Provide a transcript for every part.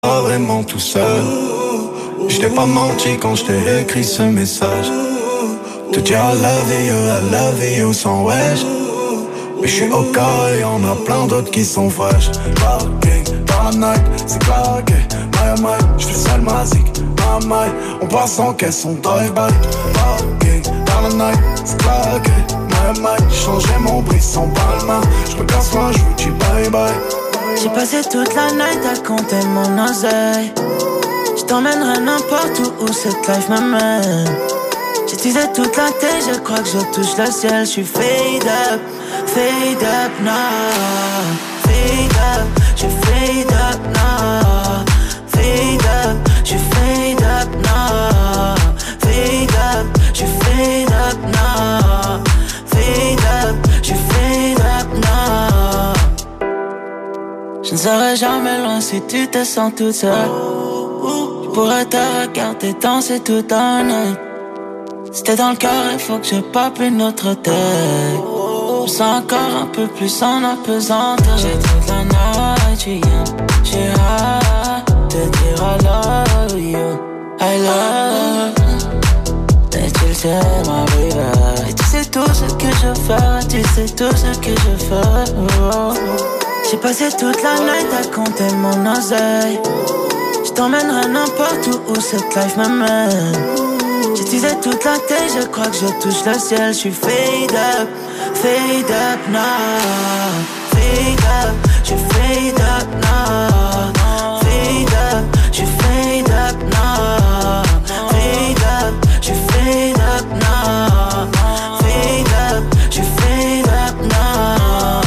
pas vraiment tout seul. Je t'ai pas menti quand je t'ai écrit ce message. Te dire I love you sans wesh. Mais je suis au cas et y'en a plein d'autres qui sont fraîches. Parking, dans la night, c'est claqué. My, j'fais sale ma zik. My, on passe en caisse, on drive-by. Parking, dans la night, c'est claqué. My, j'changeais mon bris sans palma. J'me casse moi, j'vous dis bye bye. J'ai passé toute la night à compter mon oseille. J't'emmènerai n'importe où cette life m'amène. J'utilisais toute la tête, je crois que je touche le ciel. J'suis fade up now. Fade up, j'suis fade up now. Fade up, j'suis fade up now. Fade up, j'suis fade up now. Fade up, j'suis fade up now. Je ne serai jamais loin si tu te sens toute seule. Je pourrais te regarder danser toute la nuit. Si t'es dans le cœur, il faut que je pape une autre tête. Je me sens encore un peu plus en apesanteur. J'ai toute la night, j'ai hâte de dire I love you, I love you. Et tu le sais, ma baby. Et tu sais tout ce que je fais, tu sais tout ce que je fais. Oh. J'ai passé toute la night à compter mon oseille. Je t'emmènerai n'importe où cette life m'amène. J'utilisais toute la tête, je crois que je touche le ciel. J'suis fade up now. Fade up, j'suis fade up now. Fade up, j'suis fade up now. Fade up, j'suis fade up now. Fade up, j'suis fade up now.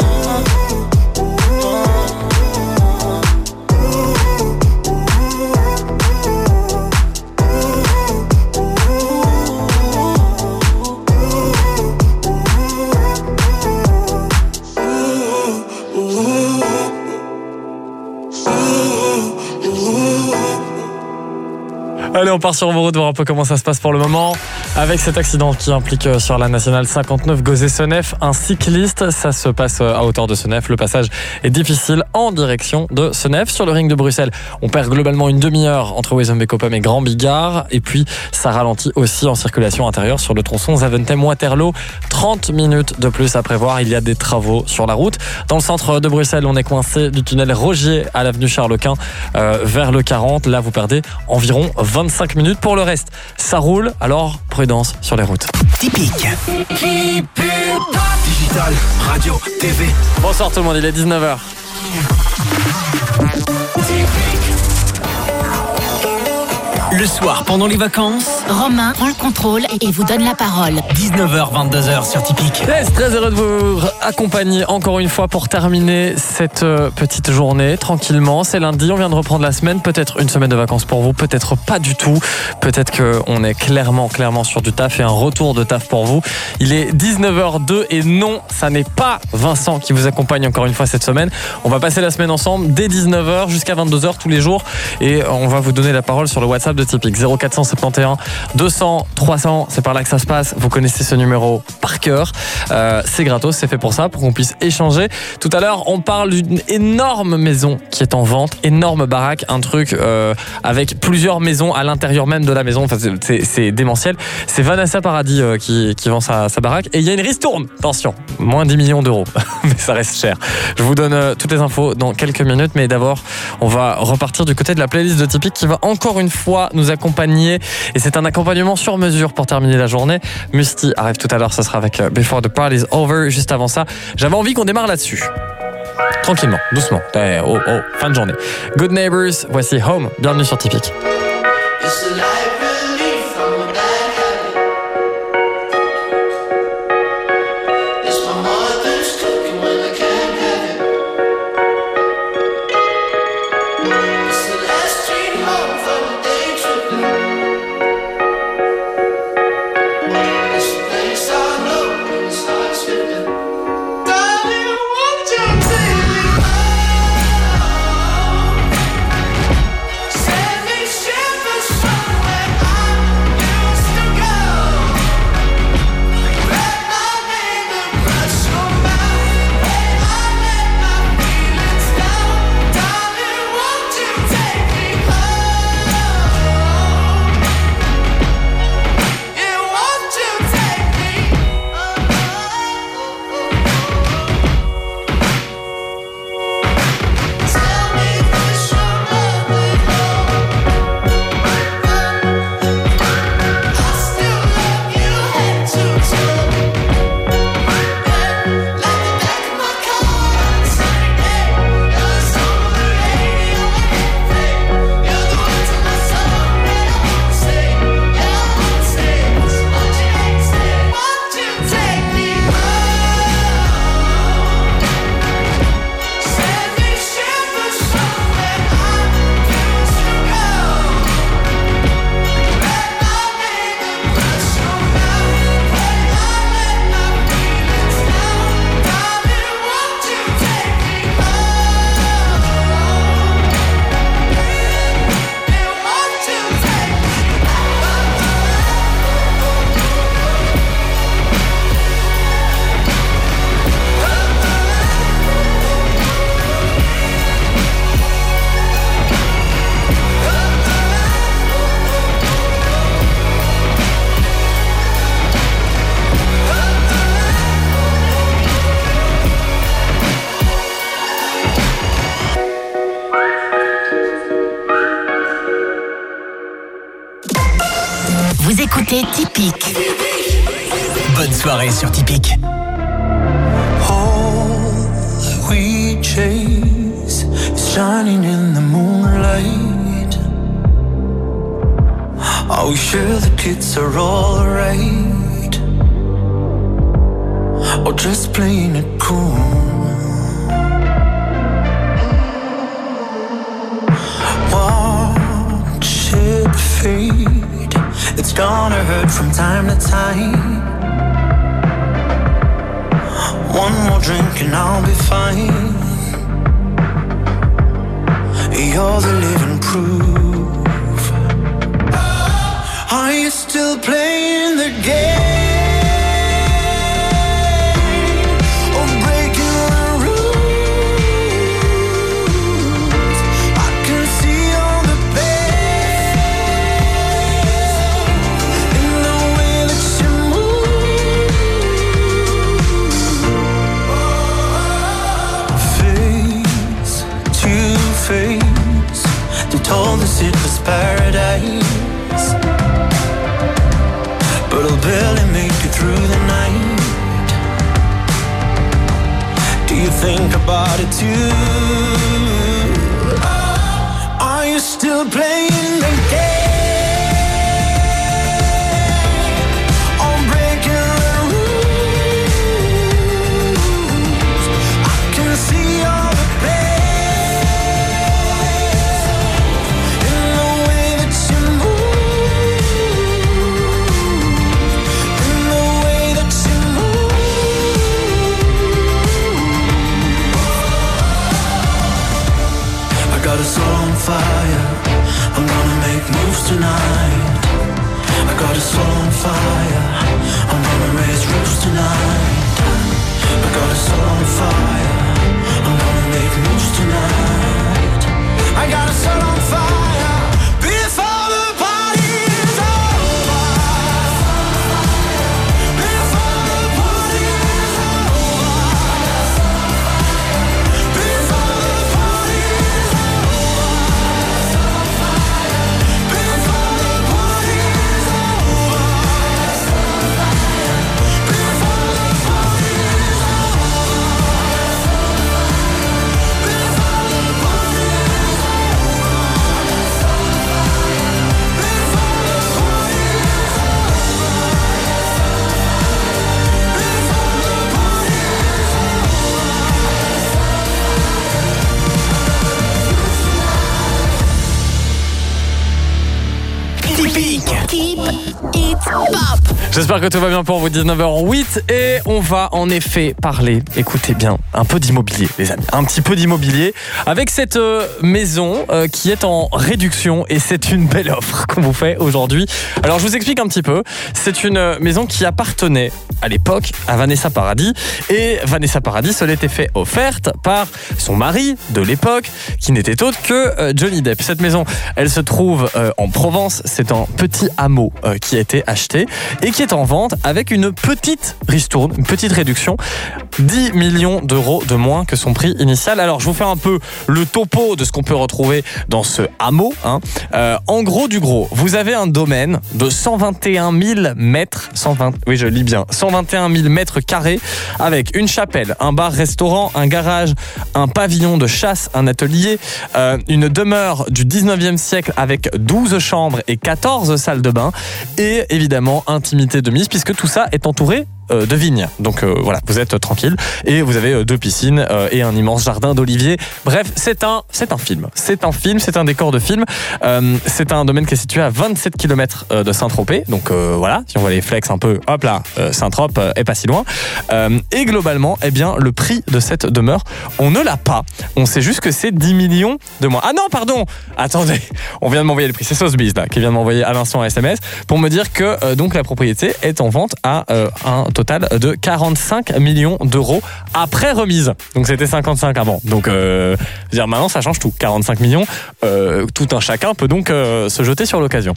Allez, on part sur vos routes, voir un peu comment ça se passe pour le moment. Avec cet accident qui implique sur la nationale 59 Gauzet-Senef un cycliste. Ça se passe à hauteur de Senef. Le passage est difficile en direction de Senef. Sur le ring de Bruxelles, on perd globalement une demi-heure entre Wezenbeek-Oppem et Grand Bigard. Et puis, ça ralentit aussi en circulation intérieure sur le tronçon Zaventem-Waterloo. 30 minutes de plus à prévoir. Il y a des travaux sur la route. Dans le centre de Bruxelles, on est coincé du tunnel Rogier à l'avenue Charles-Quint vers le 40. Là, vous perdez environ 25 minutes. Pour le reste, ça roule. Alors, prudence sur les routes. Typique. Digital, radio, TV. Bonsoir tout le monde, il est 19h. Le soir, pendant les vacances, Romain prend le contrôle et vous donne la parole. 19h, 22h sur Typique. Yes, très heureux de vous accompagner encore une fois pour terminer cette petite journée tranquillement. C'est lundi, on vient de reprendre la semaine. Peut-être une semaine de vacances pour vous, peut-être pas du tout. Peut-être qu'on est clairement sur du taf et un retour de taf pour vous. Il est 19h02 et non, ça n'est pas Vincent qui vous accompagne encore une fois cette semaine. On va passer la semaine ensemble dès 19h jusqu'à 22h tous les jours et on va vous donner la parole sur le WhatsApp de Typique 0471 200 300, c'est par là que ça se passe. Vous connaissez ce numéro par cœur. C'est gratos, c'est fait pour ça, pour qu'on puisse échanger. Tout à l'heure, on parle d'une énorme maison qui est en vente, énorme baraque, un truc avec plusieurs maisons à l'intérieur même de la maison. Enfin, c'est démentiel. C'est Vanessa Paradis qui vend sa baraque. Et il y a une ristourne. Attention, moins 10 millions d'euros. Mais ça reste cher. Je vous donne toutes les infos dans quelques minutes. Mais d'abord, on va repartir du côté de la playlist de Typique qui va encore une fois nous accompagner. Et c'est un accompagnement sur mesure pour terminer la journée. Musti arrive tout à l'heure. Ce sera avec Before the Party's Over. Juste avant ça, j'avais envie qu'on démarre là-dessus. Tranquillement, doucement. Fin de journée. Good Neighbors, voici Home. Bienvenue sur Typique. Send me shivers somewhere. écoutez Typique. Bonne soirée sur Typique. All we chase is shining in the moonlight. Are we sure the kids are alright? Or just playing it cool? Watch it fade. It's gonna hurt from time to time. One more drink and I'll be fine. You're the living proof. Are you still playing the game? Or breaking the rules? I can see all the pain in the way that you move. Face to face, they told us it was paradise, but I'll barely make it through the night. Do you think about it too? Are you still playing the game? Or breaking the rules? I can see all the pain in the way that you move. In the way that you move. I got a soul on fire. I'm gonna make moves tonight. I got a soul on fire. I'm gonna raise roofs tonight. I got a soul on fire. I'm gonna make moves tonight. I got a soul on fire. Before the party is over. Before the party is over. Before the party is over. Before the party is Typique. Keep it pop. J'espère que tout va bien pour vous, 19h08, et on va en effet parler, écoutez bien, un peu d'immobilier, les amis, un petit peu d'immobilier, avec cette maison qui est en réduction, et c'est une belle offre qu'on vous fait aujourd'hui. Alors je vous explique un petit peu, c'est une maison qui appartenait à l'époque à Vanessa Paradis, et Vanessa Paradis se l'était fait offerte par son mari de l'époque, qui n'était autre que Johnny Depp. Cette maison, elle se trouve en Provence, c'est un petit hameau qui a été acheté et qui est en vente avec une petite ristourne, une petite réduction, 10 millions d'euros de moins que son prix initial. Alors je vous fais un peu le topo de ce qu'on peut retrouver dans ce hameau, hein. En gros du gros, vous avez un domaine de 121 000 mètres, 121 000 mètres carrés, avec une chapelle, un bar-restaurant, un garage, un pavillon de chasse, un atelier, une demeure du 19e siècle avec 12 chambres et 14 salles de bain, et évidemment intimité de mise, puisque tout ça est entouré de vignes. Donc voilà, vous êtes tranquille, et vous avez 2 piscines et un immense jardin d'oliviers. Bref, c'est un film. C'est un décor de film. C'est un domaine qui est situé à 27 km de Saint-Tropez. Donc voilà, si on voit les flex un peu, hop là, Saint-Tropez est pas si loin. Et globalement, eh bien, le prix de cette demeure, on ne l'a pas. On sait juste que c'est 10 millions de moins. Ah non, pardon, attendez, on vient de m'envoyer le prix. C'est Sotheby's là, qui vient de m'envoyer à l'instant un SMS pour me dire que donc la propriété est en vente à un total de 45 millions d'euros après remise. Donc c'était 55 avant. Donc dire maintenant ça change tout. 45 millions, tout un chacun peut donc se jeter sur l'occasion.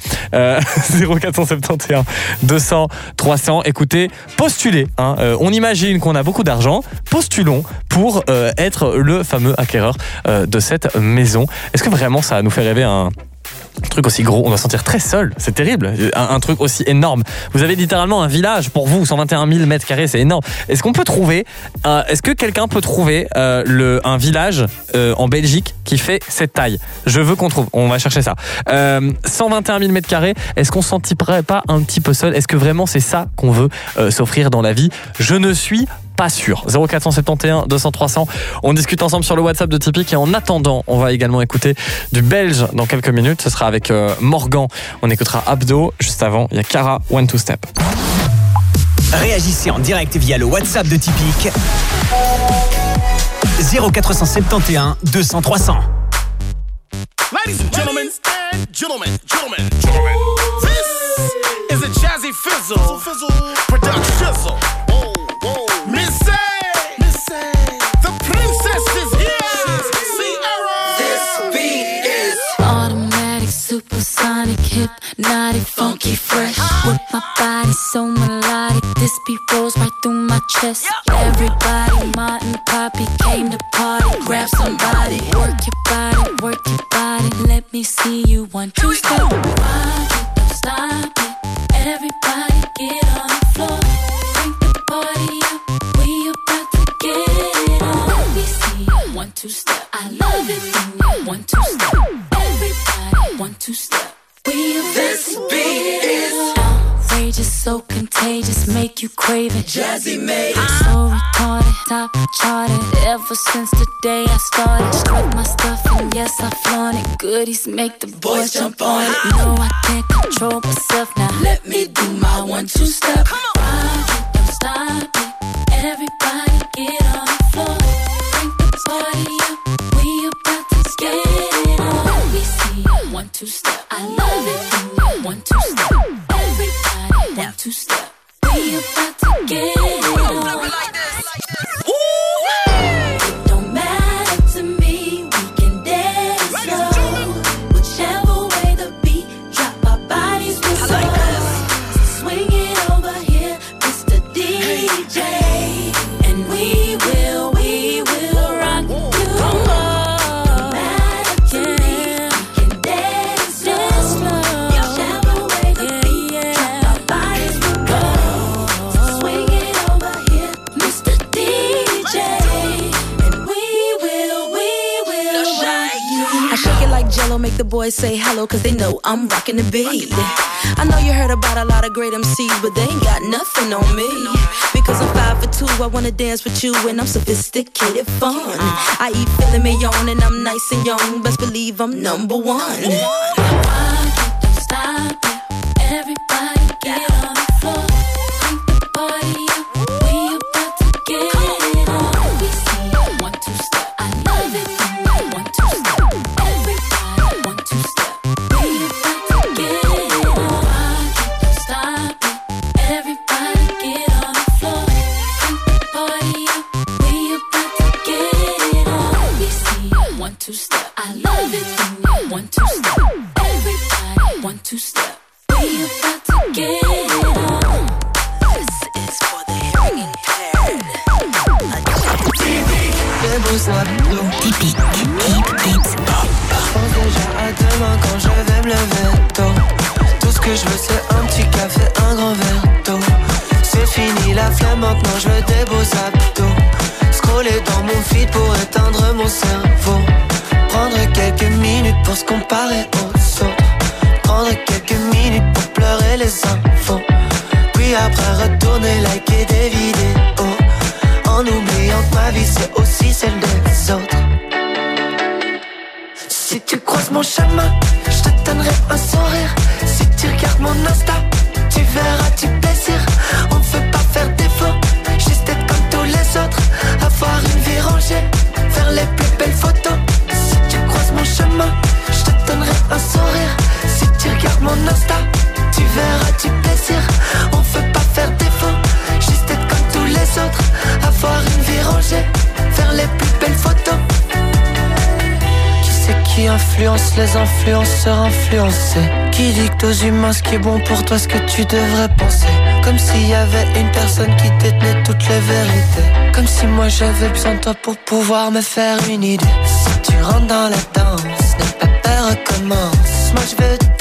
0471 200 300. Écoutez, postulez. Hein. On imagine qu'on a beaucoup d'argent. Postulons pour être le fameux acquéreur de cette maison. Est-ce que vraiment ça nous fait rêver un truc aussi gros, on doit se sentir très seul. C'est terrible. Un truc aussi énorme. Vous avez littéralement un village pour vous, 121 000 mètres carrés, c'est énorme. Est-ce qu'on peut trouver, est-ce que quelqu'un peut trouver un village en Belgique qui fait cette taille? Je veux qu'on trouve. On va chercher ça. 121 000 mètres carrés. Est-ce qu'on se sentirait pas un petit peu seul? Est-ce que vraiment c'est ça qu'on veut s'offrir dans la vie? Je ne suis pas sûr. 0471 200 300. On discute ensemble sur le WhatsApp de Tipeee et en attendant, on va également écouter du belge dans quelques minutes. Ce sera avec Morgan. On écoutera Abdo. Juste avant, il y a Cara, One Two Step. Réagissez en direct via le WhatsApp de Tipeee. 0471 200 300. Ladies and gentlemen, this is a Jazzy Fizzle production. Missy, the princess is here. Sierra. This beat is automatic, supersonic, hypnotic, funky, fresh. With my body so melodic, this beat rolls right through my chest. Everybody, Martin, Poppy came to party. Grab somebody, work your body. Let me see you 1, 2, step. Rock it, don't stop it. Everybody get on the floor. Bring the party up. We about to get it on. Let me see you 1, 2, step. I love it when you 1, 2, step. Everybody 1, 2, step. We about This beat is outrageous, so contagious, make you crave it. Jazzy made it. So retarded, top charted. Ever since the day I started, strut my stuff and yes I flaunt it. Goodies make the boys jump on it. No, I can't control myself now. Let me do my 1, 2 step. Rock it, don't stop it. Everybody get on the floor. Bring the party up. We about to get it on. Let me see you 1, 2 step. I love it when you 1, 2 step. Everybody 1, 2 step. We about to get it on. It don't matter to me. We can dance slow. Whichever way the beat drop, our bodies will slow. Swing it over here, Mr. DJ, and we will rock you. No matter to me, we can dance slow. Whichever way the beat drop, our bodies will go. Swing it over here, Mr. DJ, and we will rock you. I shake it like Jello, make the boys say hello, cause they know I'm rocking the beat. I know you heard about a lot of great MCs, but they ain't got nothing on me. Because I'm 5 for 2, I wanna dance with you, and I'm sophisticated fun. I eat filet mignon, and I'm nice and young, best believe I'm number 1. Rock it, don't stop it. Everybody get on the floor. Bring the party up. We about to get it on. Let me see you 1, 2 step. I love it when you 1, 2 step. Everybody 1, 2 step. We about to get it on. Rock it, don't stop it. Everybody get on the floor. Bring the party up. We about to get it on. Let me see you 1, 2 step. I love it when you 1, 2 step. Everybody 1, 2 step. We about to get it on. This is for the hearing impaired. des beaux abdos. Tipeee. Je pense déjà à demain quand je vais me lever tôt. Tout ce que je veux c'est un petit café, un grand verre d'eau. C'est fini la flemme, maintenant je veux des beaux abdos. Scroller dans mon feed pour éteindre mon cerveau. Prendre quelques minutes pour se comparer aux autres. Prendre quelques minutes pour pleurer les infos. Puis après retourner liker des vidéos. En oubliant que ma vie c'est aussi celle des autres. Si tu croises mon chemin, je te donnerai un sourire. Si tu regardes mon Insta, tu verras du plaisir. On ne veut pas faire défaut, juste être comme tous les autres. Avoir une vie rangée, faire les plus belles photos. Si tu croises mon chemin, je te donnerai un sourire. Si tu regardes mon Insta, tu verras du plaisir. On ne veut pas faire défaut, juste être comme tous les autres. Avoir une vie rangée, faire les plus belles photos. C'est qui influence les influenceurs influencés. Qui dicte aux humains ce qui est bon pour toi, ce que tu devrais penser. Comme s'il y avait une personne qui détenait toutes les vérités. Comme si moi j'avais besoin de toi pour pouvoir me faire une idée. Si tu rentres dans la danse, n'aie pas peur, recommence. Moi je veux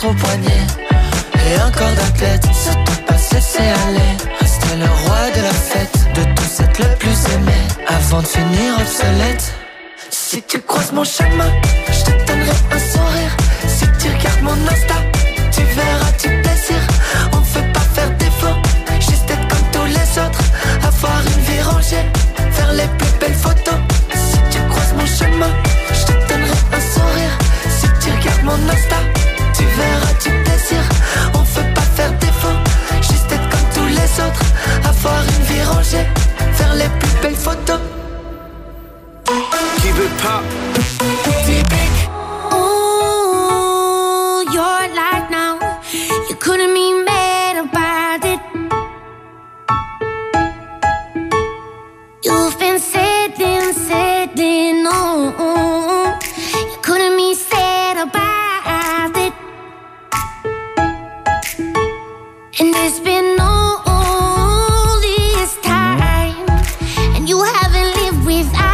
au poignet. Et un corps d'athlète, se tout passer c'est aller. Rester le roi de la fête, de tous être le plus aimé, avant de finir obsolète. Si tu croises mon chemin, je te donnerai un sourire. Si tu regardes mon Insta, tu verras du plaisir. On veut pas faire défaut, juste être comme tous les autres. Avoir une vie rangée, faire les plus belles photos. Si tu croises mon chemin, je te donnerai un sourire. Si tu regardes mon Insta, tu verras du plaisir. On veut pas faire défaut, juste être comme tous les autres. Avoir une vie rangée, faire les plus belles photos. Keep it pop. Ooh, your life now, you couldn't be mad about it. You've been sitting, oh, you couldn't be sad about it. And it's been all this time, and you haven't lived without.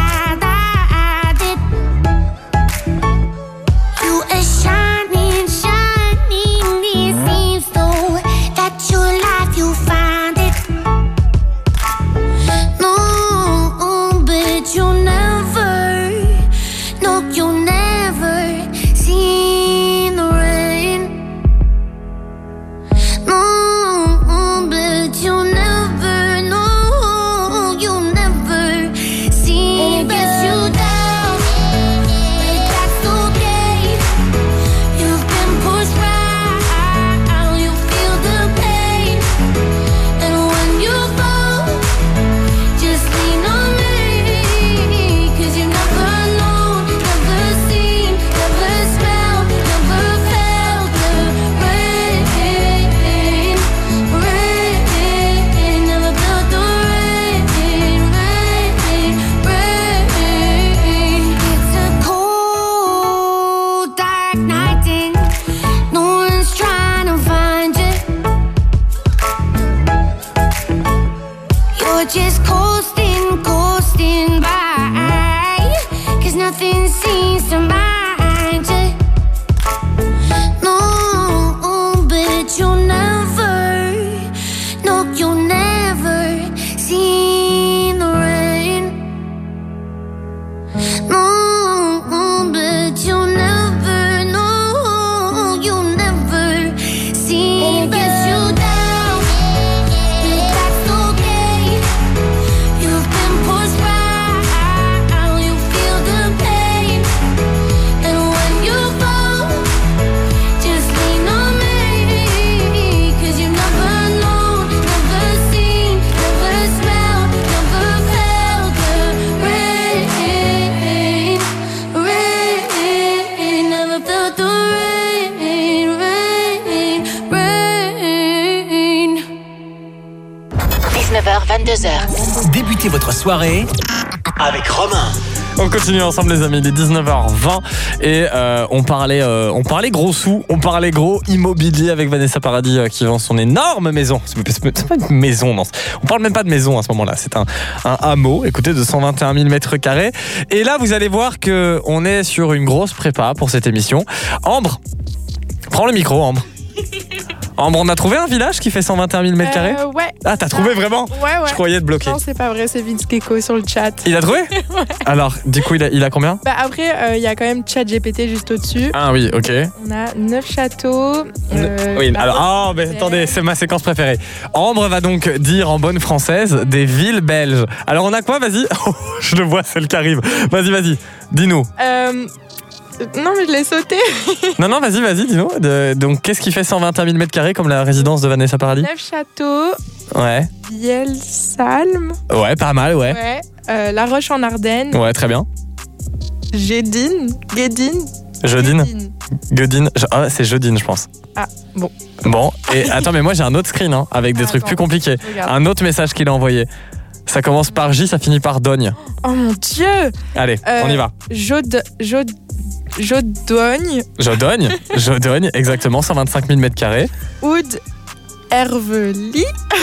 Just coasting by, 'cause nothing seems to mind you. No, but you'll never, no, you'll never see the rain. No, but you'll never, no, you'll never see. It gets you down. Débutez votre soirée avec Romain. On continue ensemble les amis, il est 19h20 et on parlait gros sous, on parlait gros immobilier avec Vanessa Paradis qui vend son énorme maison. C'est pas une maison, non. On parle même pas de maison à ce moment-là, c'est un hameau, écoutez, de 121 000 mètres carrés. Et là vous allez voir qu'on est sur une grosse prépa pour cette émission. Ambre, prends le micro Ambre. Ambre, on a trouvé un village qui fait 121 000 mètres carrés ? Ouais. Ah, t'as trouvé vraiment ? Ouais. Je croyais te bloquer. Non, c'est pas vrai, c'est Vince Gecko sur le chat. Il a trouvé ? Ouais. Alors, du coup, il a combien ? Bah après, il y a quand même ChatGPT juste au-dessus. Ah oui, ok. On a 9 châteaux. Oui, alors, mais attendez, c'est ma séquence préférée. Ambre va donc dire en bonne française des villes belges. Alors, on a quoi ? Vas-y. Oh, je le vois, celle qui arrive. Vas-y, dis-nous. Non, mais je l'ai sauté. Non, vas-y, dis-nous. Donc, qu'est-ce qui fait 121 000 mètres carrés comme la résidence de Vanessa Paradis ? 9 châteaux. Ouais. Bielsalm. Ouais, pas mal, ouais. Ouais. La Roche en Ardennes. Ouais, très bien. Gédine. Godine. Ah, c'est Jeudine, je pense. Ah, bon. Bon, et attends, mais moi j'ai un autre screen avec des trucs plus compliqués. Regarde. Un autre message qu'il a envoyé. Ça commence par J, ça finit par Dogne. Oh mon Dieu. Allez, on y va. Jodogne, exactement, 125 000 mètres carrés. Oud Hervely.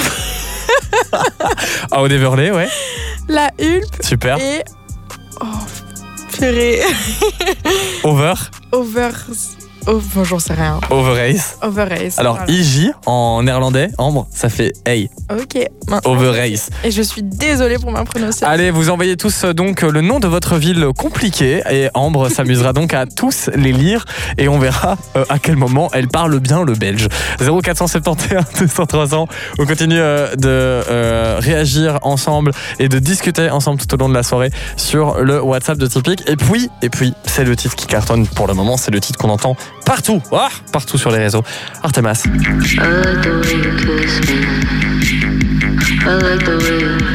Ah, au Deverley, ouais. La Hulpe. Super. Et... Oh, purée. Over. Bon, j'en sais rien. Overace. Overace. Alors, voilà. IJ en néerlandais, Ambre, ça fait hey. Ok. Maintenant, Overace. et je suis désolée pour ma prononciation. Allez, vous envoyez tous donc le nom de votre ville compliquée et Ambre s'amusera donc à tous les lire et on verra à quel moment elle parle bien le belge. 0471 200 300. On continue de réagir ensemble et de discuter ensemble tout au long de la soirée sur le WhatsApp de Typique. Et puis, c'est le titre qui cartonne pour le moment. C'est le titre qu'on entend partout, partout sur les réseaux. Artemas. I like the way you kiss me. I like the way you,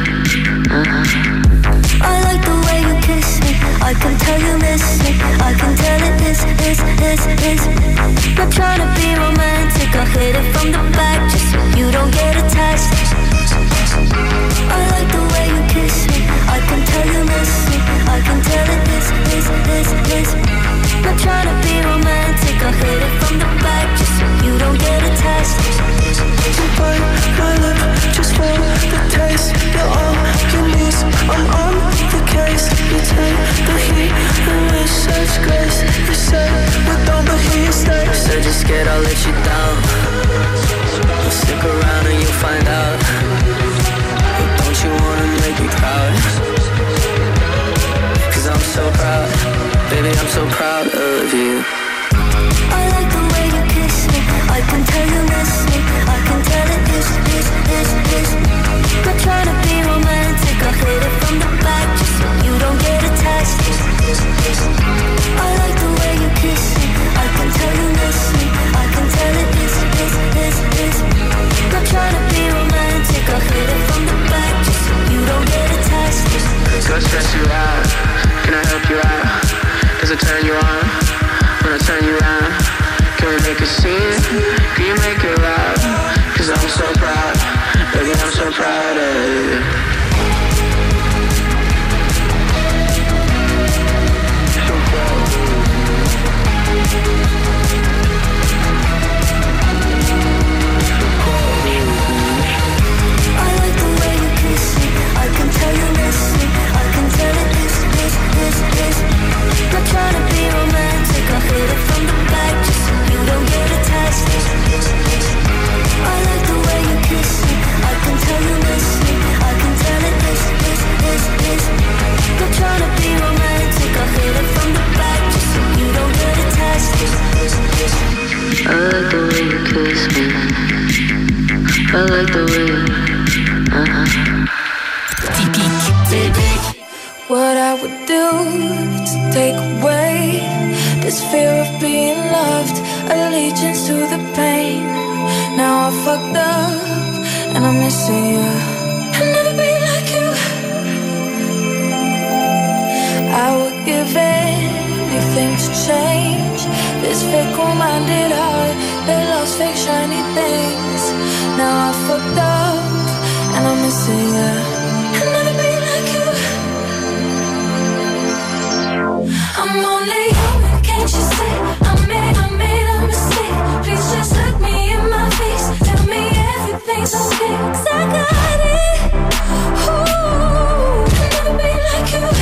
I like the way you kiss me. I can tell you miss me. I can tell it is. Not trying to be romantic. I hit it from the back just so you don't get attached. I like the way you kiss me. I can tell you miss me. I can tell it is. Not trying to be romantic. I hit it from the back just so you don't get attached. You bite my lip just for the taste. You're all you need, I'm on the case. You take the heat and with such grace. You say we don't, but here you stay. You said you're scared I'll let you down. Well, stick around and you'll find out. But don't you wanna make me proud? Cause I'm so proud. Baby, I'm so proud of you. I like the way you kiss me. I can tell you miss me. I can tell it is. Not trying to be romantic. I hit it from the back just so you don't get attached. I like the way you kiss me. I can tell you miss me. I can tell it is. Not trying to be romantic. I hit it from the back just so you don't get attached. Go stress you out. Can I help you out? Does it turn you on? When I turn you around, can we make a scene? Can you make it loud? Cause I'm so proud, baby, I'm so proud of you. So proud of you. I like the way you kiss me. I can tell you miss me. I can tell it is. Not trying to be romantic. I hit it from the back just so you don't get attached. I like the way you kiss me. I can tell you miss me. I can tell it is. Not trying to be romantic. I hit it from the back just so you don't get attached. I like the way you kiss me. I like the way you, Typique. What I would do to take away this fear of being loved, allegiance to the pain. Now I fucked up and I'm missing you. I'll never be like you. I would give anything to change this fickle-minded heart that loves fake shiny things. Now I fucked up and I'm missing you. I'll never be like you. I'm only human, can't you see? I made a mistake. Please just look me in my face. Tell me everything's okay. 'Cause I got it. Ooh, I'll never be like you.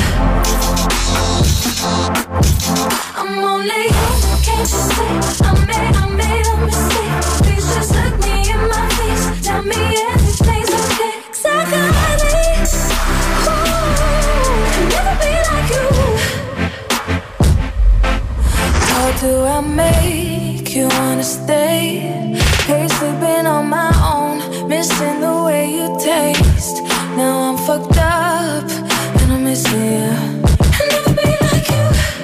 I'm only human, can't you see? I made a mistake. Please just look me in my face. Tell me everything's okay. 'Cause I got it. Ooh, I'll never be like you. How do I make you wanna stay? Hate sleeping on my own, missing the way you taste. Now I'm fucked up and I'm missing you. I'll never be like you.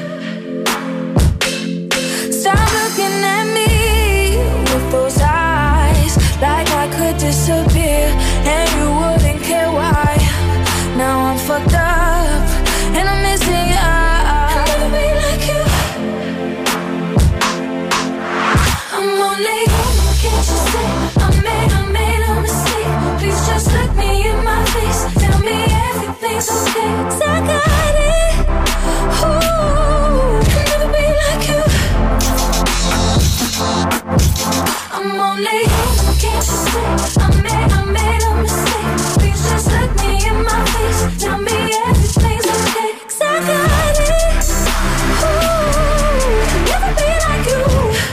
Stop looking at me with those eyes, like I could disappear and you wouldn't care why. Now I'm fucked up and I'm missing you. I'll never be like you. I'm only human, can't you see? I made a mistake. Please just look me in my face. Tell me everything's okay. 'Cause I got it. Ooh, I'll never be like you. I'm only human, can't you see? I made a mistake. Please just look me in my face. Tell me everything's okay. 'Cause I got it. Ooh, I'll never be like you.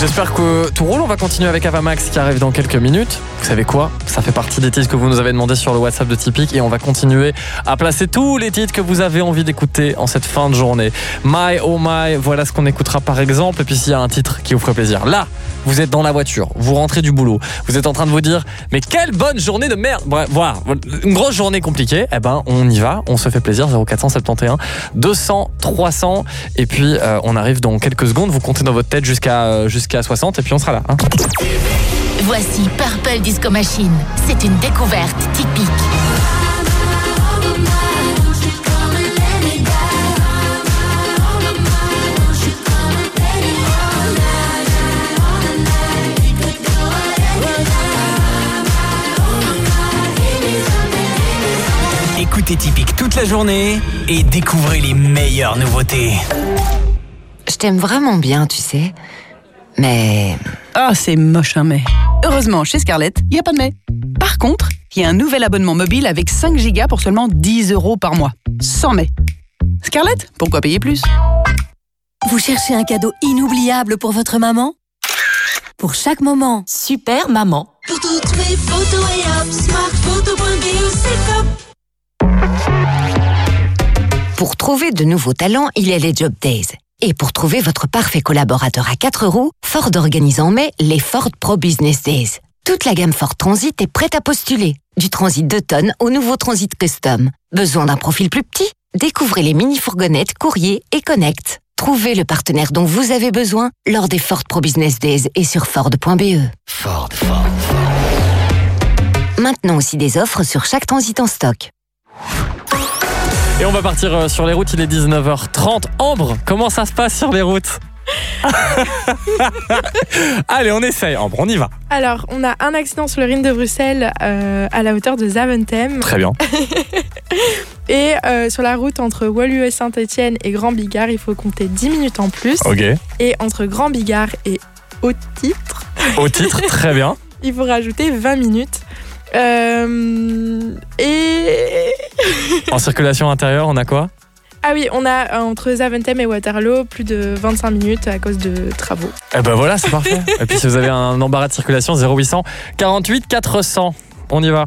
j'espère que tout roule. On va continuer avec Avamax qui arrive dans quelques minutes. Vous savez quoi ? Ça fait partie des titres que vous nous avez demandé sur le WhatsApp de Tipeee et on va continuer à placer tous les titres que vous avez envie d'écouter en cette fin de journée. My oh my, voilà ce qu'on écoutera par exemple. Et puis s'il y a un titre qui vous ferait plaisir. Là, vous êtes dans la voiture, vous rentrez du boulot, vous êtes en train de vous dire mais quelle bonne journée de merde. Bref, voilà, une grosse journée compliquée. Eh ben, on y va, on se fait plaisir. 0471 200 300 et puis on arrive dans quelques secondes. Vous comptez dans votre tête jusqu'à 60 et puis on sera là. Hein. Voici Purple Disco Machine. C'est une découverte typique. Écoutez Typique toute la journée et découvrez les meilleures nouveautés. Je t'aime vraiment bien, tu sais. Mais... Ah, c'est moche un mais. Heureusement, chez Scarlett, il n'y a pas de mais. Par contre, il y a un nouvel abonnement mobile avec 5 gigas pour seulement 10 € par mois. Sans mais. Scarlett, pourquoi payer plus ? Vous cherchez un cadeau inoubliable pour votre maman ? Pour chaque moment, Super Maman. Pour toutes mes photos et hop, smartphoto.be, c'est top. Pour trouver de nouveaux talents, il y a les Job Days. Et pour trouver votre parfait collaborateur à 4 €, Ford organise en mai les Ford Pro Business Days. Toute la gamme Ford Transit est prête à postuler. Du Transit 2 tonnes au nouveau Transit Custom. Besoin d'un profil plus petit ? Découvrez les mini-fourgonnettes, courrier et Connect. Trouvez le partenaire dont vous avez besoin lors des Ford Pro Business Days et sur Ford.be. Ford. Maintenant aussi des offres sur chaque transit en stock. Et on va partir sur les routes, il est 19h30. Ambre, comment ça se passe sur les routes ? Allez, on essaye. Ambre, on y va. Alors, on a un accident sur le Ring de Bruxelles à la hauteur de Zaventem. Très bien. Et sur la route entre Woluwe Saint-Etienne et Grand Bigard, il faut compter 10 minutes en plus. Ok. Et entre Grand Bigard et Haut-Titre... Haut-Titre, très bien. Il faut rajouter 20 minutes. Et... En circulation intérieure, on a quoi ? Ah oui, on a entre Zaventem et Waterloo plus de 25 minutes à cause de travaux. Eh ben voilà, c'est parfait. Et puis si vous avez un embarras de circulation, 0800 48 400. On y va.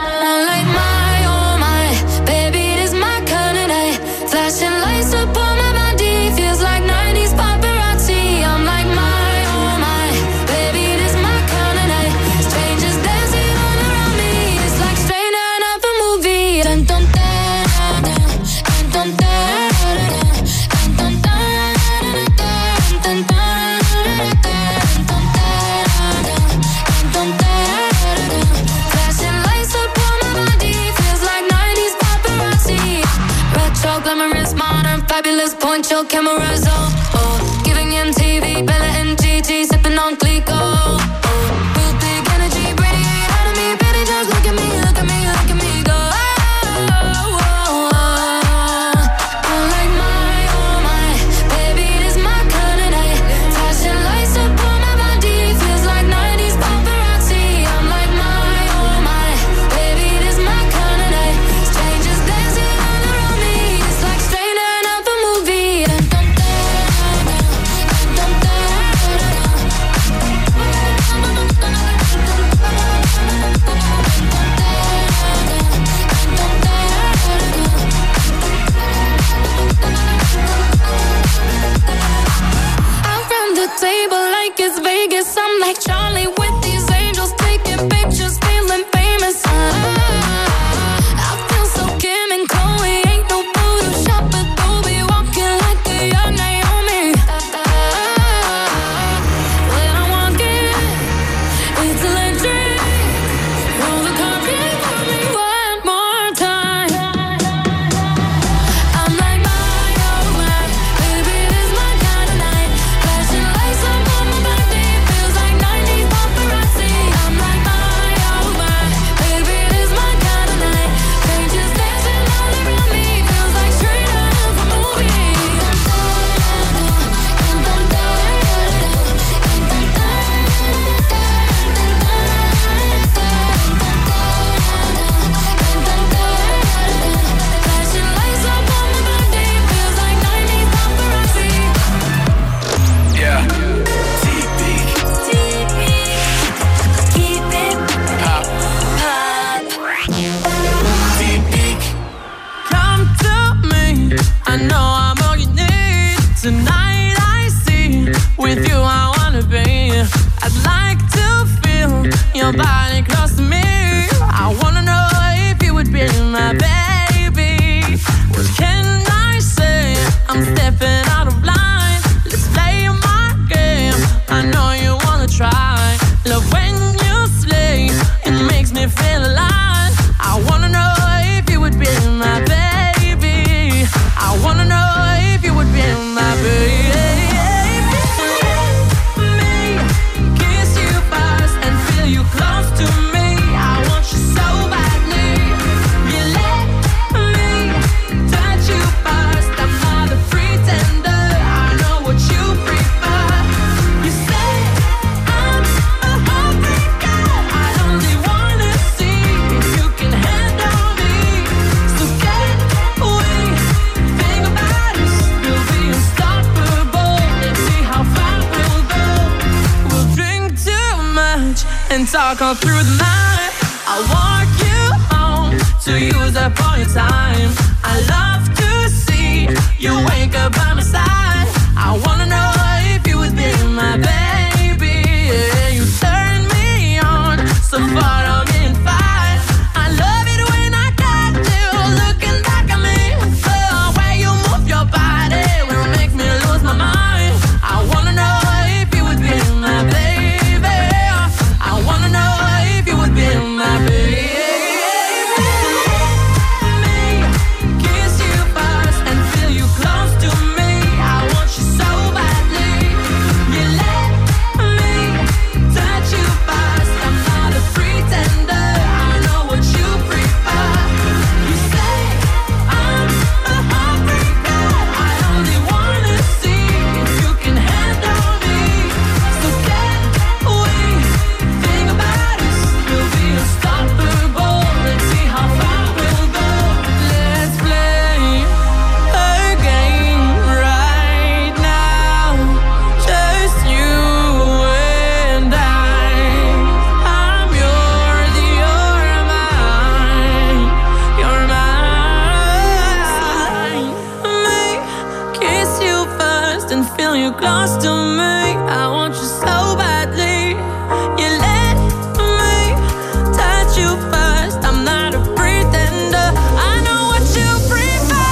Fabulous point your cameras on. Oh, giving MTV, Bella and Gigi, sipping on Clico. Oh, real big energy, radiate out of me, baby, just look at me, look at me, look at me go. Oh, oh, oh. I'm like my, oh my, baby, this my kind of night. Flashing lights up on my body, feels like 90s paparazzi. I'm like my, oh my, baby, this my kind of night. Strangers dancing all around me, it's like straining up a movie. I'd like to feel your body close to me. I wanna know if you would be my baby. What can I say? I'm stepping out of line. Let's play my game. I know you wanna try. Love when you slay, it makes me feel alive. I wanna know if you would be my baby. I wanna know if you would be my baby. Let me kiss you first and feel you close to me. I want you so badly. You let me touch you first. I'm not a pretender. I know what you prefer. You say I'm a heartbreaker. I only wanna see if you can handle me. So can we think about us? We'll be unstoppable. Let's see how far we'll go. We'll drink too much and talk all through the night. I'll walk you home to use up all your time. I love to see you wake up by my side. I wanna know if you would be my baby. Yeah, you turn me on, so far I'm in fight. I love it when I got you looking back at me. The way you move your body will make me lose my mind. I wanna know if you would be my baby. I wanna know if you would be my baby. Let me kiss you first and feel you close to me. I want you so badly. You let me touch you first. I'm not a pretender. I know what you prefer. You say I'm a heartbreaker. I only wanna see if you can handle me. So can we think about us? We'll be unstoppable. Let's see how far we'll go. Let's play a game right now. Just you and I'm yours, you're mine. You're mine. Me, kiss you first and feel you close to me. I want you so badly. You let me touch you first. I'm not a pretender. I know what you prefer.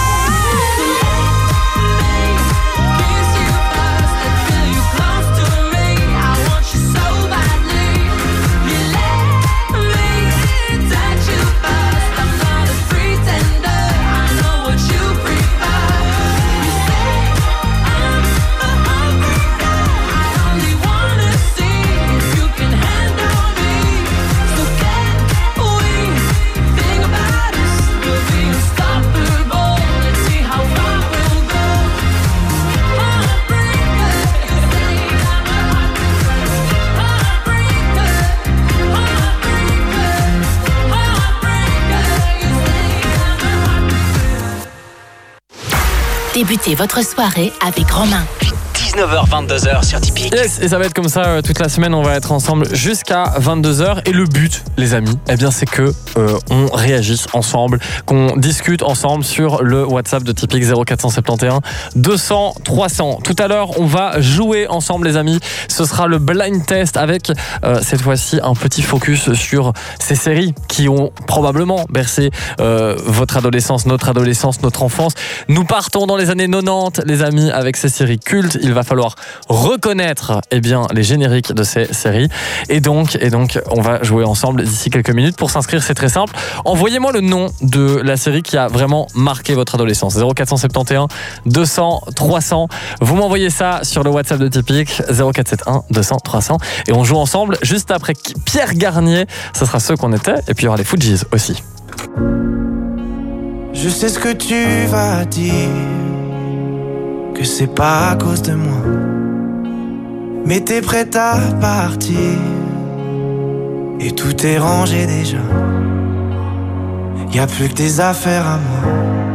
Kiss you first and feel you close to me. I want you so badly. You let me touch you first. I'm not a pretender. I know what you prefer. You say I'm a heartbreaker. I only wanna see if you can handle me. So can we think about us? We'll be unstoppable. Let's see how far we'll go. Heartbreaker, you say I'm a heartbreaker. Heartbreaker, heartbreaker, heartbreaker, you say I'm a heartbreaker. Débutez votre soirée avec Romain. 19h-22h sur Tipeee. Yes, et ça va être comme ça toute la semaine. On va être ensemble jusqu'à 22h. Et le but, les amis, eh bien, c'est que on réagisse ensemble, qu'on discute ensemble sur le WhatsApp de Tipeee 0471 200 300. Tout à l'heure, on va jouer ensemble, les amis. Ce sera le blind test avec cette fois-ci un petit focus sur ces séries qui ont probablement bercé votre adolescence, notre enfance. Nous partons dans les années 90, les amis, avec ces séries cultes. Il va falloir reconnaître les génériques de ces séries. Et donc, on va jouer ensemble d'ici quelques minutes. Pour s'inscrire, c'est très simple. Envoyez-moi le nom de la série qui a vraiment marqué votre adolescence. 0471 200 300. Vous m'envoyez ça sur le WhatsApp de Tipeee 0471 200 300. Et on joue ensemble juste après Pierre Garnier. Ce sera ceux qu'on était. Et puis il y aura les Fujis aussi. Je sais ce que tu vas dire, que c'est pas à cause de moi, mais t'es prête à partir et tout est rangé déjà. Y a plus que des affaires à moi.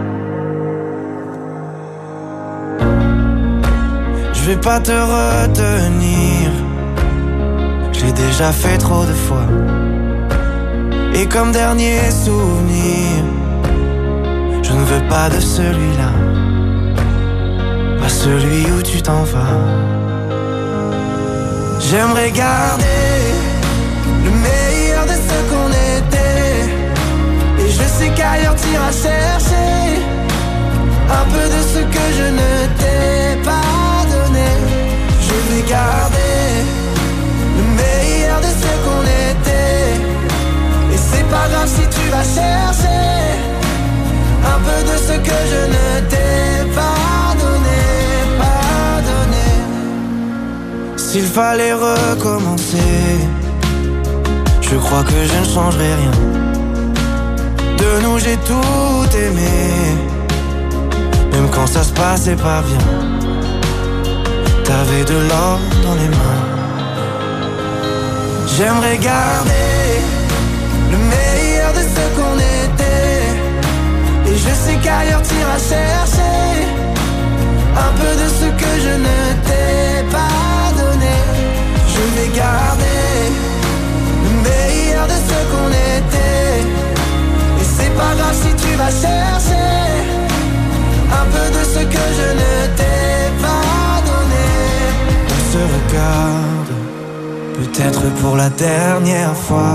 Je vais pas te retenir, je l'ai déjà fait trop de fois. Et comme dernier souvenir, je ne veux pas de celui-là, pas celui où tu t'en vas. J'aimerais garder le meilleur de ce qu'on était. Et je sais qu'ailleurs t'iras chercher un peu de ce que je ne t'ai pas donné. Je vais garder le meilleur de ce qu'on était. Et c'est pas grave si tu vas chercher un peu de ce que je ne t'ai pas donné, pas donné. S'il fallait recommencer, je crois que je ne changerai rien. De nous j'ai tout aimé, même quand ça se passait pas bien. T'avais de l'or dans les mains. J'aimerais garder le meilleur de ce qu'on était. Et je sais qu'ailleurs t'iras chercher un peu de ce que je ne t'ai pas donné. Je vais garder le meilleur de ce qu'on était. Et c'est pas grave si tu vas chercher un peu de ce que je ne t'ai pas donné. On se regarde, peut-être pour la dernière fois.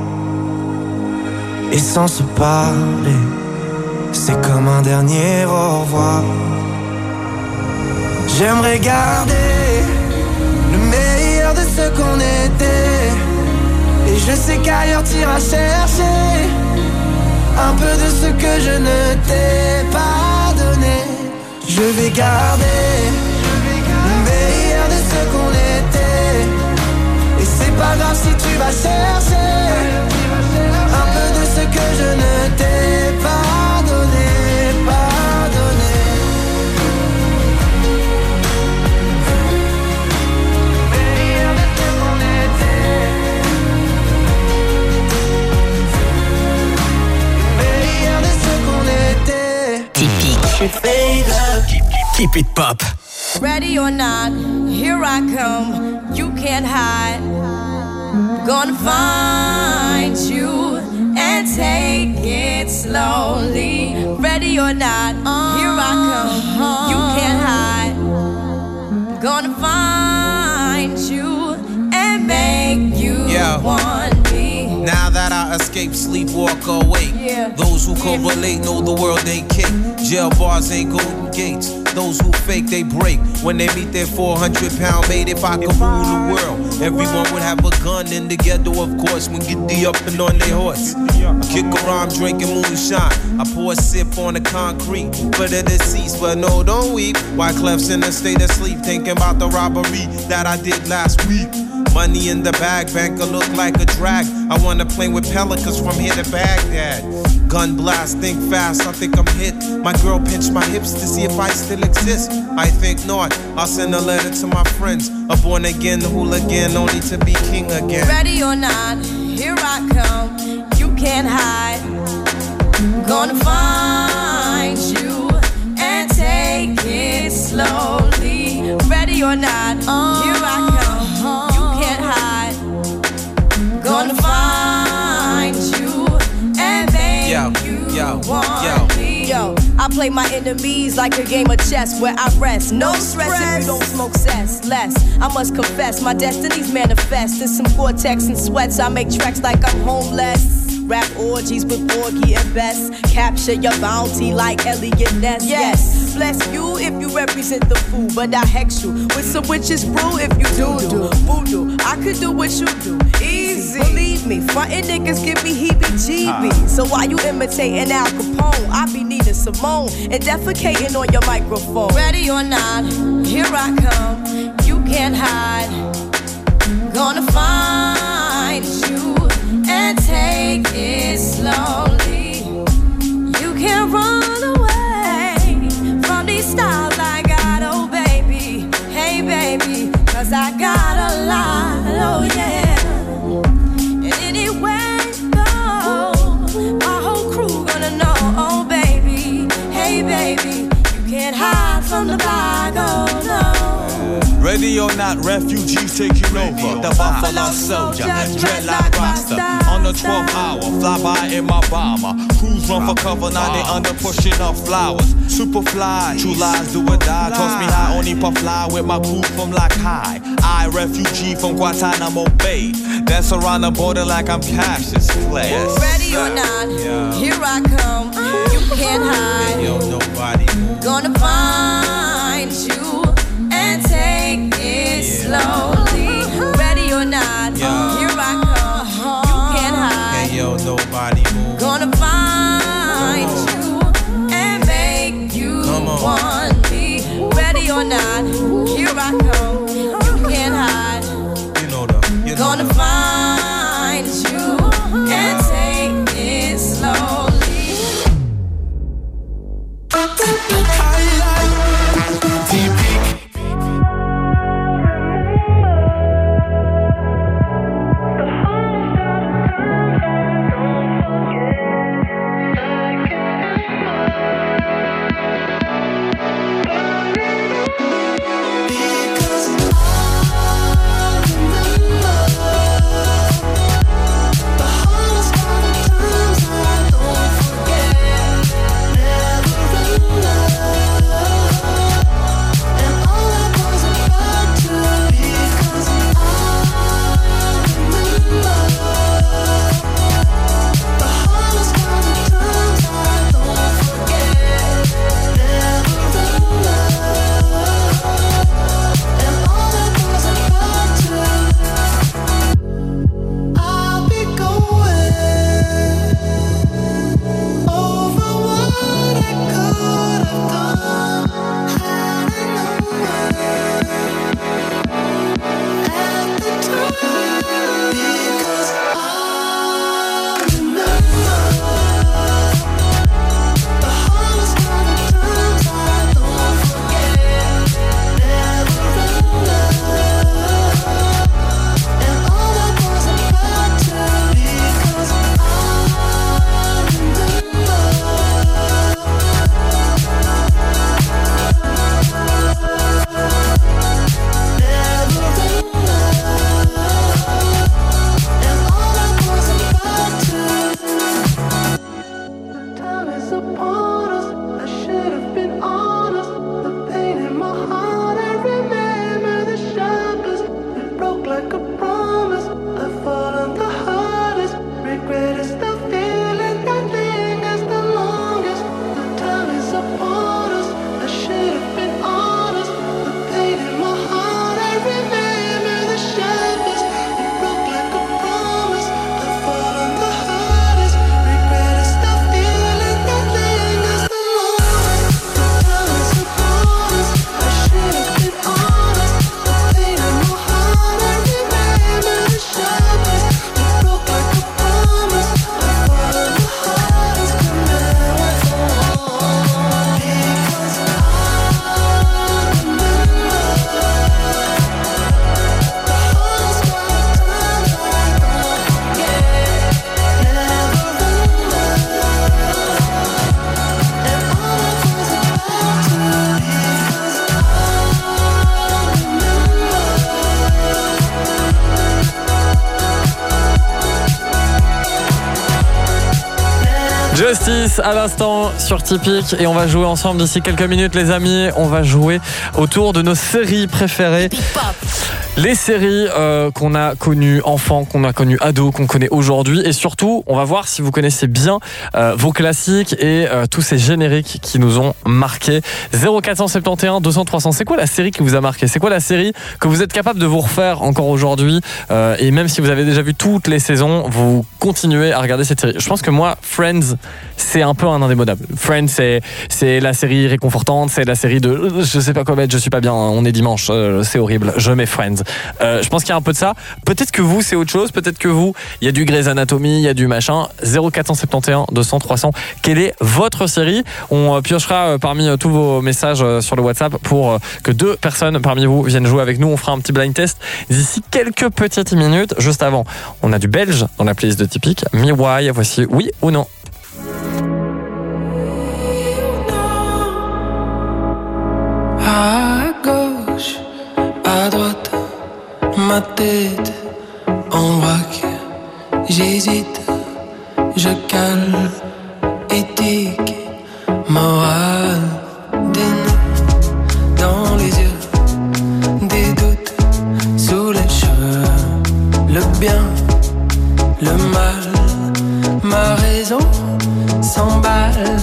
Et sans se parler, c'est comme un dernier au revoir. J'aimerais garder le meilleur de ce qu'on était. Et je sais qu'ailleurs t'iras chercher un peu de ce que je ne t'ai pas donné. Je vais garder le meilleur de ce qu'on était. Et c'est pas grave si tu vas chercher un peu de ce que je ne t'ai pas donné, pas donné. Meilleur de ce qu'on était. Meilleur de ce qu'on était. Typique. Keep it pop. Ready or not, here I come. You can't hide. Gonna find you and take it slowly. Ready or not, here I come. You can't hide. Gonna find you and make you want me. Now that I escape, sleep, walk awake. Those who correlate know the world ain't cake. Jail bars ain't golden gates. Those who fake, they break when they meet their 400-pound mate. If I could rule the world, everyone would have a gun in the ghetto, of course, when get the up and on their horse. I kick around drinking moonshine. I pour a sip on the concrete for the deceased, but no, don't weep. Wyclef's in a state of sleep, thinking about the robbery that I did last week. Money in the bag, banker look like a drag. I wanna play with pelicans from here to Baghdad. Gun blast, think fast, I think I'm hit. My girl pinched my hips to see if I still exist. I think not, I'll send a letter to my friends. A born again hooligan, only to be king again. Ready or not, here I come. You can't hide. Gonna find you and take it slowly. Ready or not, here I come. You can't hide. Gonna find you and make you want me. Yo, I play my enemies like a game of chess where I rest. No stress if you don't smoke cess. Less, I must confess, my destinies manifest. In some Gore-Tex and sweats, I make tracks like I'm homeless. Rap orgies with Porgy and Bess. Capture your bounty like Elliot Ness. Yes, bless you if you represent the fool, but I hex you with some witches brew if you do voodoo. I could do what you do, easy. Believe me, frontin' niggas give me heebie-jeebies. So while you imitating Al Capone, I be needing Simone and defecating on your microphone. Ready or not, here I come. You can't hide. Gonna find you and take it slowly. You can't run away from these styles I got, oh baby. Hey baby, 'cause I got a lot, oh yeah. And anywhere you go, my whole crew gonna know, oh baby. Hey baby, you can't hide from the block, oh no. Ready or not, refugees taking over. The Buffalo Soldier, dreadlock roster. On the 12th hour, fly by in my bomber. Crews run for cover, now they under pushing up flowers. Superfly, true lies do or die. Toss me high, only puff fly with my crew from like high. I, refugee from Guantanamo Bay. Dance around the border like I'm Cassius Clay. Yes. Ready or not, here I come. You can't hide. Yo, nobody gonna find you and take it slowly. Ready or not, here I come. You can't hide. Hey, yo, nobody move. Gonna find you and make you want me. Ready or not, here I come. You can't hide. Gonna find you and take it slowly. Justice à l'instant sur Typique et on va jouer ensemble d'ici quelques minutes les amis. On va jouer autour de nos séries préférées. Les séries qu'on a connues enfants, qu'on a connues ados, qu'on connaît aujourd'hui et surtout on va voir si vous connaissez bien vos classiques et tous ces génériques qui nous ont marqués. 0471 200 300, c'est quoi la série qui vous a marqué? C'est quoi la série que vous êtes capable de vous refaire encore aujourd'hui et même si vous avez déjà vu toutes les saisons, vous continuez à regarder cette série? Je pense que moi, Friends, c'est un peu un indémodable. Friends, c'est la série réconfortante, c'est la série de je sais pas quoi mettre, je suis pas bien, on est dimanche, c'est horrible, je mets Friends. Je pense qu'il y a un peu de ça. Peut-être que vous, c'est autre chose. Peut-être que vous, il y a du Grey's Anatomy, il y a du machin. 0471 200 300. Quelle est votre série? On piochera parmi tous vos messages sur le WhatsApp pour que 2 personnes parmi vous viennent jouer avec nous. On fera un petit blind test d'ici quelques petites minutes. Juste avant, on a du belge dans la playlist de Typique. Miwai, voici oui ou non. À gauche, à tête en vrac. J'hésite, je calme, éthique, morale. Des nœuds dans les yeux, des doutes sous les cheveux. Le bien, le mal, ma raison s'emballe.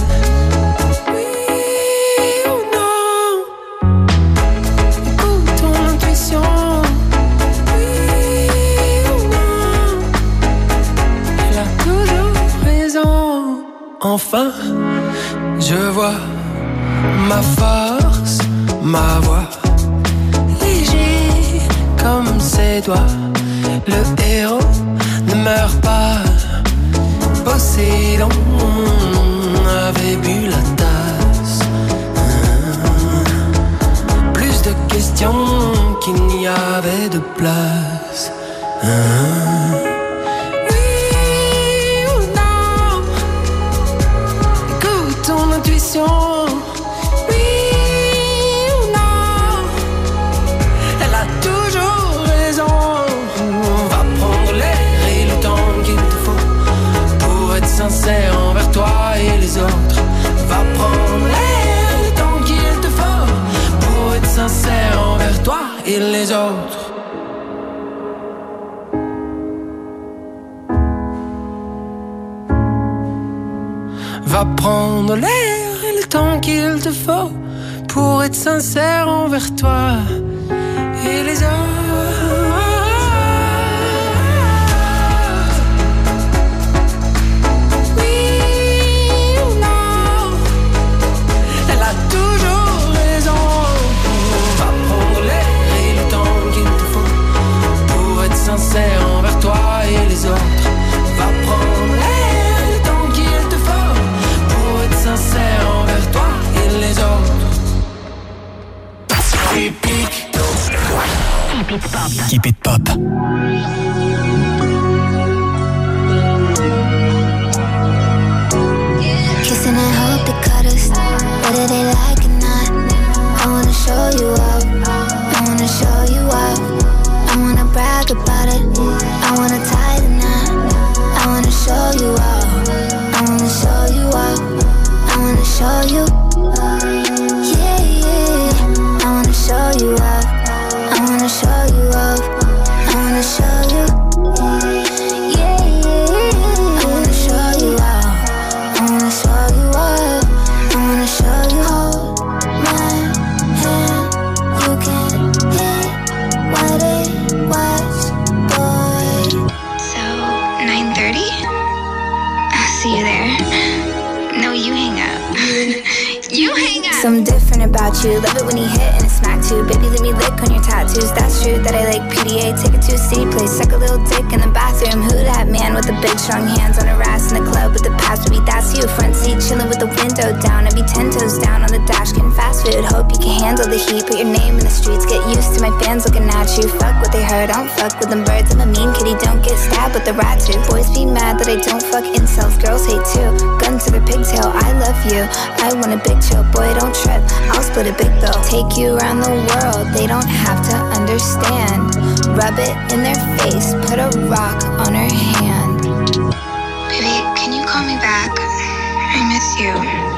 Enfin, je vois ma force, ma voix, léger comme ses doigts. Le héros ne meurt pas. Poséidon avait bu la tasse. Plus de questions qu'il n'y avait de place. Oui ou non, elle a toujours raison. On va prendre l'air et le temps qu'il te faut pour être sincère envers toi et les autres. Va prendre l'air et le temps qu'il te faut pour être sincère envers toi et les autres. Va prendre l'air et le temps qu'il te faut pour être sincère envers toi et les autres. Oui ou non, elle a toujours raison. Va prendre l'air et le temps qu'il te faut pour être sincère envers toi et les autres. Va prendre l'air sincère envers toi et les autres. Keep it pop. Keep it pop. Kissing and hope they cut us, whether they like it or not. I wanna show you up, I wanna show you up. I wanna brag about it, I wanna tie the knot. I wanna show you up, I wanna show you up. I wanna show you, yeah, yeah. I wanna show you up, I wanna show you up. I wanna show you, yeah, yeah. I wanna show you up, I wanna show you up. I wanna show you, hold my hand. You can hit what it was, boy. So, 9:30? I'll see you there. No, you hang up. You hang up. Something different about you. Love it when you hit and it's smack too. Baby, let me lick on your tattoos. That's true that I like PDA. Take it to a city place. Suck a little dick in the bathroom. Who that man with the big strong hands on her ass in the club with the past? Baby, that's you. Front seat chilling with the window down. I'd be 10 toes down on the dash getting fast food. Hope you can handle the heat. Put your name in the streets. Get used to my fans looking at you. Fuck what they heard. I don't fuck with them birds. I'm a mean kitty. Don't get stabbed with the rat too. Boys be mad that I don't fuck incels. Girls hate too. Gun to their pigtail. I love you. I want a big chill. Boy, don't trip. I'll split a big bill. Take you around the world. They don't have to understand. Rub it in their face. Put a rock on her hand. Baby, can you call me back? I miss you.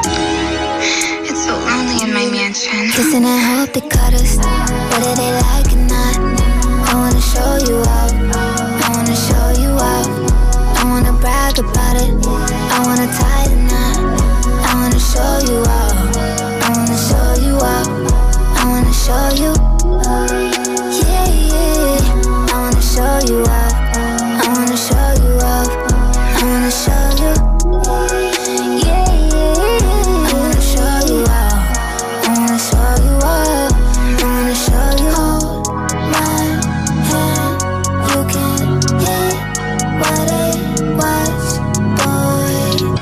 It's so lonely in my mansion. Kissing and hope they cut us, whether they like it or not. I wanna show you up, I wanna show you up. I wanna brag about it, I wanna tie the knot. I wanna show you up, I wanna show you up. I wanna show you, yeah, yeah. I wanna show you up, I wanna show you up. I wanna show you, yeah, yeah. I wanna show you up, I wanna show you up. I wanna show you, hold my hand. You can hit what it was, boy.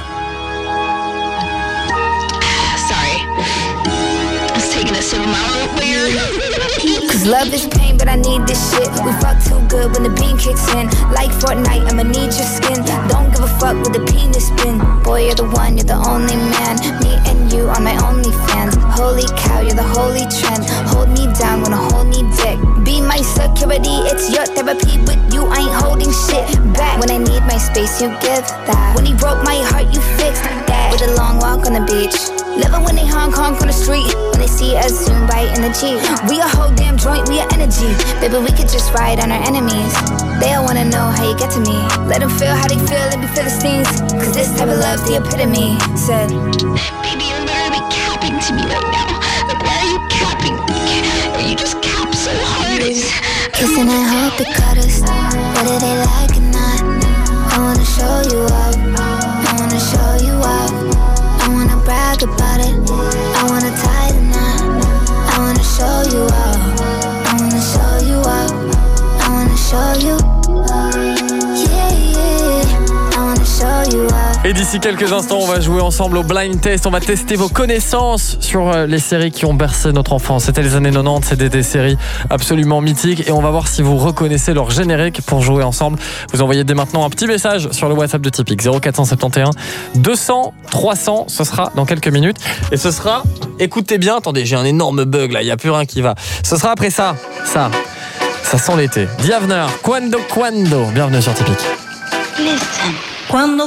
Sorry. I was taking a sip of my root beer. Cause love is pain, but I need this shit. We fuck too good when the bean kicks in. Like Fortnite, I'ma need your skin. Don't give a fuck with the penis spin. Boy, you're the one, you're the only man. Me and you on my OnlyFans. holy cow, you're the holy trend. Hold me down, wanna hold me dick. Be my security, it's your therapy. With you, I ain't holding shit back. When I need my space, you give that. When he broke my heart, you fixed that. With a long walk on the beach. Living when they Hong Kong on the street. When they see us soon bite in the Jeep. We a whole damn joint, we a energy. Baby, we could just ride on our enemies. They all wanna know how you get to me. Let them feel how they feel and be Philistines. Cause this type of love's the epitome. Said, Baby, you're literally capping to me right now. Like, why are you capping me? You just cap so hard. kissing and hope it cut us. Whether they like it or not, I wanna show you up. I wanna show you up. I wanna brag about it. I wanna tie the knot. I wanna show you up. I wanna show you up. I wanna show you. Yeah, yeah. I wanna show you up. Et d'ici quelques instants, on va jouer ensemble au blind test. On va tester vos connaissances sur les séries qui ont bercé notre enfance. C'était les années 90, c'était des séries absolument mythiques. Et on va voir si vous reconnaissez leur générique pour jouer ensemble. Vous envoyez dès maintenant un petit message sur le WhatsApp de Tipeee 0471 200 300. Ce sera dans quelques minutes. Et ce sera, écoutez bien, attendez, j'ai un énorme bug là, il n'y a plus rien qui va. Ce sera après ça. Ça sent l'été. Diavner, Quando. Bienvenue sur Tipeee. Listen. Quando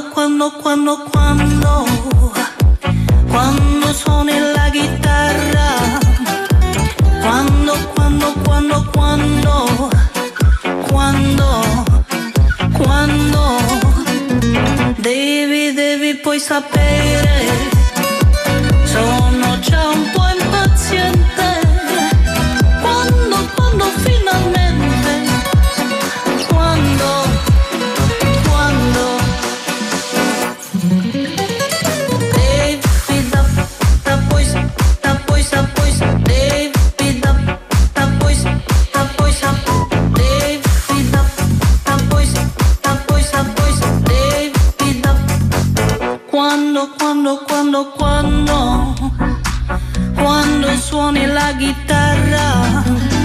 suoni la chitarra, quando devi poi sapere, sono già un po' impaziente, quando finalmente, quando quando suoni la chitarra,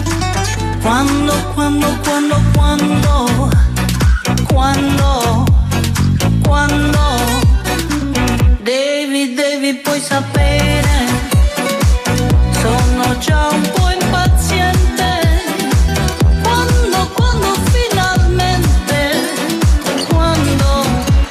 quando devi poi sapere, sono già un po' impaziente, quando finalmente, quando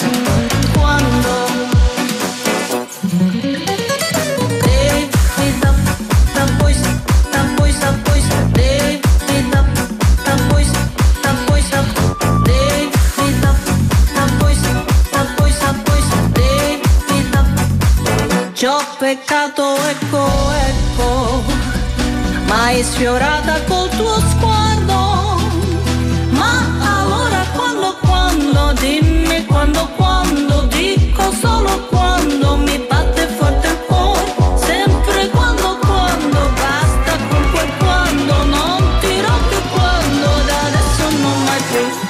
ci ho peccato, ecco, ma hai sfiorata col tuo sguardo. Ma allora quando, dimmi quando, dico solo quando mi batte forte il cuore. Sempre quando, basta con quel quando, non dirò più quando, da adesso non mai più.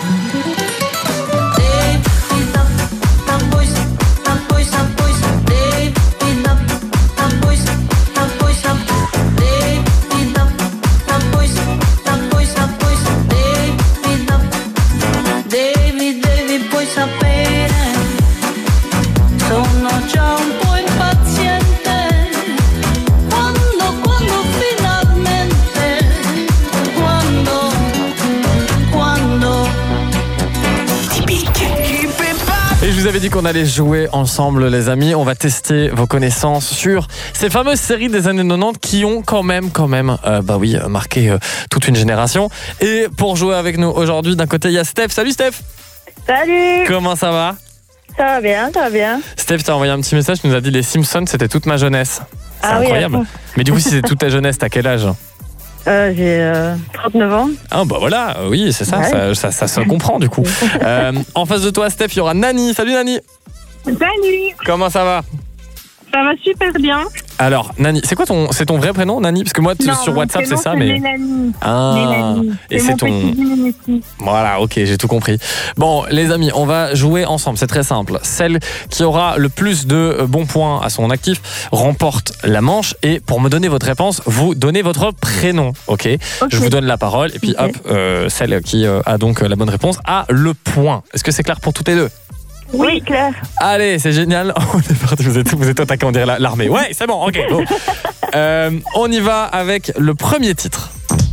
Je vous avais dit qu'on allait jouer ensemble, les amis. On va tester vos connaissances sur ces fameuses séries des années 90 qui ont quand même marqué toute une génération. Et pour jouer avec nous aujourd'hui, d'un côté, il y a Steph. Salut Steph. Salut. Comment ça va? Ça va bien. Steph, t'as envoyé un petit message, tu nous as dit les Simpsons, c'était toute ma jeunesse. C'est incroyable. Oui, mais du coup, si c'est toute ta jeunesse, t'as quel âge? J'ai 39 ans. Ah bah voilà, oui, c'est ça, ouais. ça se comprend du coup. En face de toi, Steph, il y aura Nani. Salut Nani. Salut. Comment ça va? Ça va super bien. Alors, Nani, c'est ton vrai prénom, Nani? Parce que moi, sur WhatsApp, c'est ça, mais... Mélanie. Ah, Mélanie. et c'est ton... Petit. Voilà, ok, j'ai tout compris. Bon, les amis, on va jouer ensemble, c'est très simple. Celle qui aura le plus de bons points à son actif remporte la manche. Et pour me donner votre réponse, vous donnez votre prénom, ok? Je vous donne la parole, et puis hop, celle qui a donc la bonne réponse a le point. Est-ce que c'est clair pour toutes les deux? Oui, Claire. Allez, c'est génial. On est parti, vous êtes attaqué, on dirait l'armée. Ouais, c'est bon, ok. Bon. On y va avec le premier titre.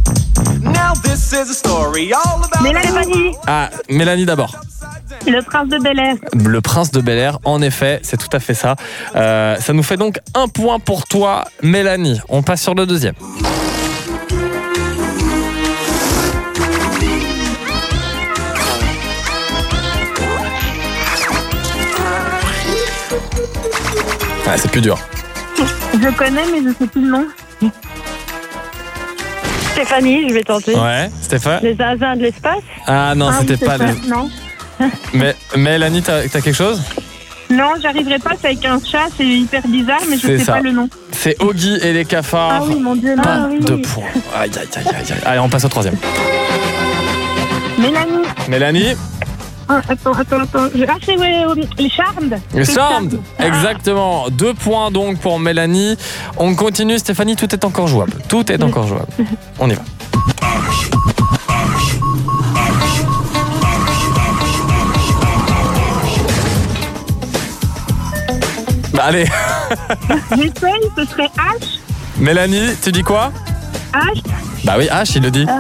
Mélanie. Ah, Mélanie d'abord. Le prince de Bel-Air. Le prince de Bel-Air, en effet, c'est tout à fait ça. Ça nous fait donc 1 point pour toi, Mélanie. On passe sur le deuxième. Ah, c'est plus dur. Je connais, mais je sais plus le nom. Stéphanie, je vais tenter. Ouais, Stéphane. Les zinzins de l'espace. Ah non, c'était oui, pas c'est les... ça. Non. Mais Mélanie, t'as quelque chose? Non, j'arriverai pas, c'est avec un chat, c'est hyper bizarre, mais je C'est sais ça. pas le nom. C'est Oggy et les cafards. Ah oui, mon Dieu, Pas non, oui. de points. Aïe, aïe, aïe, aïe, aïe. Allez, on passe au troisième. Mélanie. Mélanie. Ah, attends. Ah, c'est les Charmed. Le C'est Charmed, exactement. 2 points donc pour Mélanie. On continue, Stéphanie, tout est encore jouable. Tout est encore jouable. On y va. Bah allez. J'essaye, ce serait H. Mélanie, tu dis quoi? H. Bah oui, H, il le dit.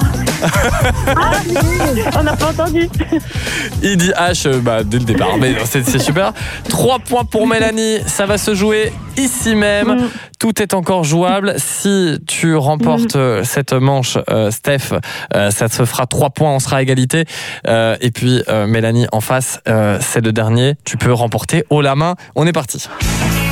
On n'a pas entendu. Il dit H dès le départ. Mais c'est super. 3 points pour Mélanie. Ça va se jouer ici même. Tout est encore jouable. Si tu remportes cette manche, Steph, ça te fera 3 points. On sera à égalité. Et puis, Mélanie, en face, c'est le dernier. Tu peux remporter haut la main. On est parti.